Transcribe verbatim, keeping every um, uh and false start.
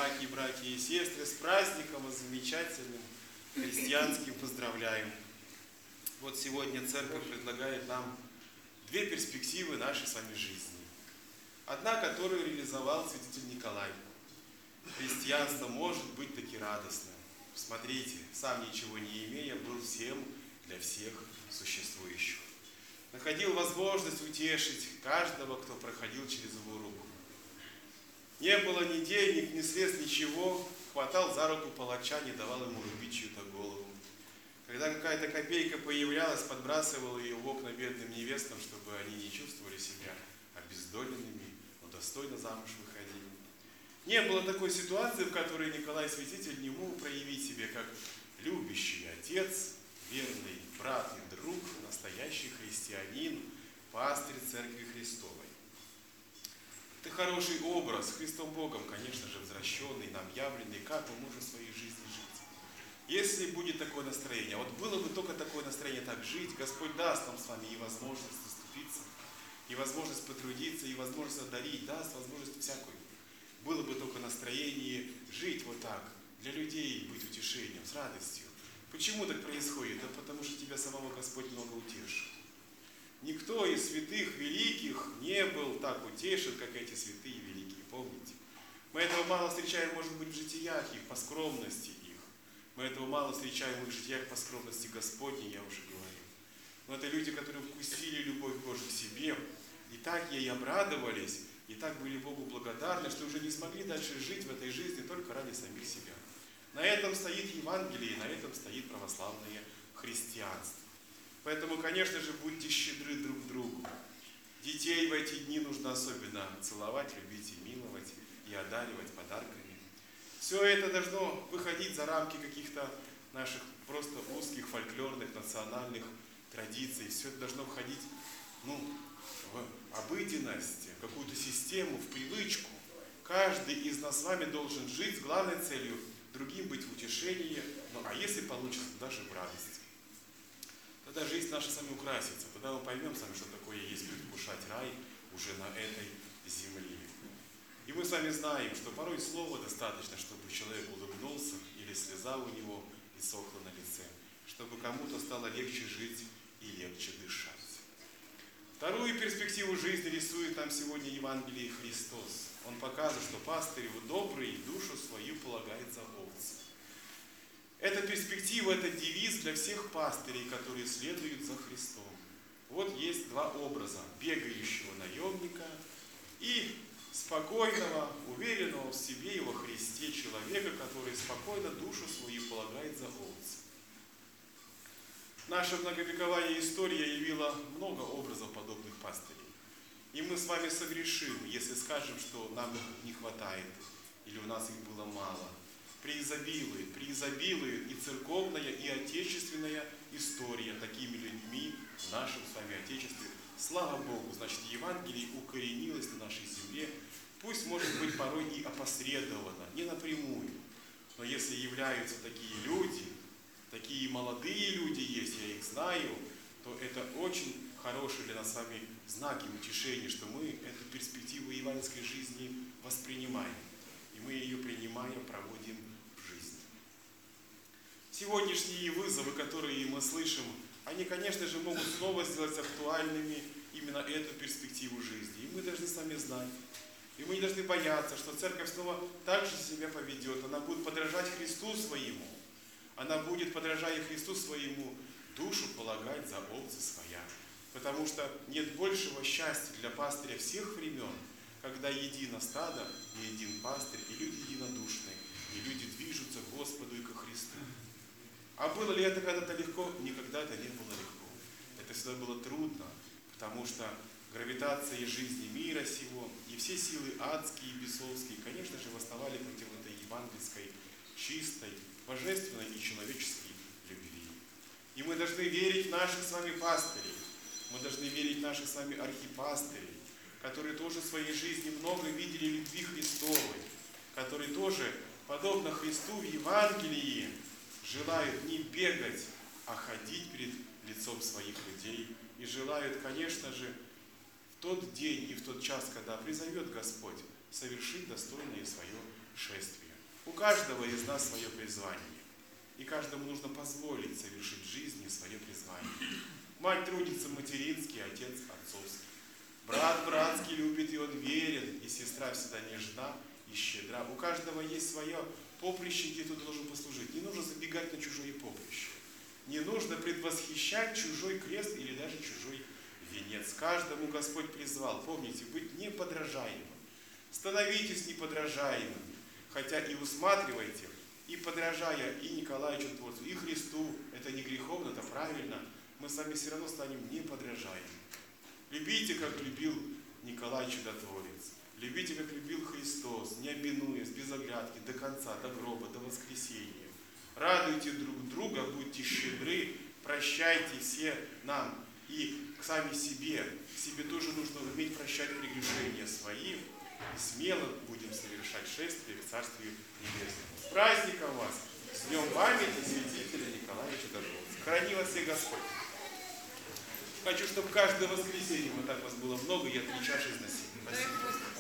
дорогие братья и сестры, с праздником и замечательным христианским поздравляем. Вот сегодня Церковь предлагает нам две перспективы нашей с вами жизни. Одна, которую реализовал святитель Николай. Христианство может быть таки радостным. Смотрите, сам ничего не имея, был всем для всех существующих. Находил возможность утешить каждого, кто проходил через его руку. Не было ни денег, ни средств, ничего. Хватал за руку палача, не давал ему рубить чью-то голову. Когда какая-то копейка появлялась, подбрасывал ее в окна бедным невестам, чтобы они не чувствовали себя обездоленными, но достойно замуж выходили. Не было такой ситуации, в которой Николай Святитель не мог проявить себя как любящий отец, верный брат и друг, настоящий христианин, пастырь Церкви Христовой. Это хороший образ, Христом Богом, конечно же, возвращенный, нам явленный, как мы можем в своей жизни жить. Если будет такое настроение, вот было бы только такое настроение так жить, Господь даст нам с вами и возможность заступиться, и возможность потрудиться, и возможность одарить, даст возможность всякую. Было бы только настроение жить вот так, для людей быть утешением, с радостью. Почему так происходит? Да потому что тебя самого Господь много утешил. Никто из святых великих не был так утешен, как эти святые великие, помните? Мы этого мало встречаем, может быть, в житиях их, по скромности их. Мы этого мало встречаем в их житиях по скромности Господней, я уже говорил. Но это люди, которые вкусили любовь Божию к себе, и так ей обрадовались, и так были Богу благодарны, что уже не смогли дальше жить в этой жизни только ради самих себя. На этом стоит Евангелие, на этом стоит православное христианство. Поэтому, конечно же, будьте щедры друг к другу. Детей в эти дни нужно особенно целовать, любить и миловать, и одаривать подарками. Все это должно выходить за рамки каких-то наших просто узких фольклорных, национальных традиций. Все это должно входить ну, в обыденность, в какую-то систему, в привычку. Каждый из нас с вами должен жить с главной целью другим быть в утешении, ну, а если получится, даже в радости. Тогда жизнь наша с вами украсится, тогда мы поймем с вами, что такое есть предвкушать рай уже на этой земле. И мы с вами знаем, что порой слова достаточно, чтобы человек улыбнулся или слеза у него иссохла на лице, чтобы кому-то стало легче жить и легче дышать. Вторую перспективу жизни рисует нам сегодня Евангелие Христос. Он показывает, что пастырь добрый душу свою полагает за овцы. Эта перспектива, это девиз для всех пастырей, которые следуют за Христом. Вот есть два образа: бегающего наемника и спокойного, уверенного в себе и во Христе человека, который спокойно душу свою полагает за овцы. Наша многовековая история явила много образов подобных пастырей. И мы с вами согрешим, если скажем, что нам их не хватает, или у нас их было мало. Преизобилует, преизобилует и церковная, и отечественная история такими людьми в нашем с вами Отечестве. Слава Богу, значит, Евангелие укоренилось на нашей земле, пусть, может быть, порой и опосредованно, не напрямую. Но если являются такие люди, такие молодые люди есть, я их знаю, то это очень хороший для нас с вами знак и утешение, что мы эту перспективу евангельской жизни воспринимаем. И мы ее принимаем, проводим в жизни. Сегодняшние вызовы, которые мы слышим, они, конечно же, могут снова сделать актуальными именно эту перспективу жизни. И мы должны с вами знать. И мы не должны бояться, что церковь снова так же себя поведет. Она будет подражать Христу своему. Она будет, подражая Христу своему, душу полагать за овцы своя. Потому что нет большего счастья для пастыря всех времен, когда едино стадо и един пастырь, и люди единодушны, и люди движутся к Господу и ко Христу. А было ли это когда-то легко? Никогда это не было легко. Это всегда было трудно, потому что гравитация жизни мира сего и все силы адские и бесовские, конечно же, восставали против этой евангельской, чистой, божественной и человеческой любви. И мы должны верить в наших с вами пастырей, мы должны верить в наших с вами архипастырей, которые тоже в своей жизни много видели любви Христовой, которые тоже, подобно Христу в Евангелии, желают не бегать, а ходить перед лицом своих людей и желают, конечно же, в тот день и в тот час, когда призовет Господь, совершить достойное свое шествие. каждого из нас свое призвание. И каждому нужно позволить совершить в жизни свое призвание. Мать трудится матерински, отец отцовский. Брат братский любит, и он верен, и сестра всегда нежна и щедра. У каждого есть свое поприще, где кто-то должен послужить. Не нужно забегать на чужое поприще. Не нужно предвосхищать чужой крест или даже чужой венец. Каждому Господь призвал, помните, быть неподражаемым. Становитесь неподражаемыми, хотя и усматривайте, и подражая и Николаю Чудотворцу, и Христу. Это не греховно, это правильно. Мы с вами все равно станем неподражаемыми. Любите, как любил Николай Чудотворец. Любите, как любил Христос, не обинуясь, без оглядки, до конца, до гроба, до воскресения. Радуйте друг друга, будьте щедры, прощайте все нам и сами себе. Себе тоже нужно уметь прощать прегрешения свои. И смело будем совершать шествие к Царствию Небесному. С праздником вас! С днем памяти святителя Николая Чудотворца. Храни вас всех Господь! Хочу, чтобы каждое воскресенье вот так вас было много, и от три чаши износили. Спасибо.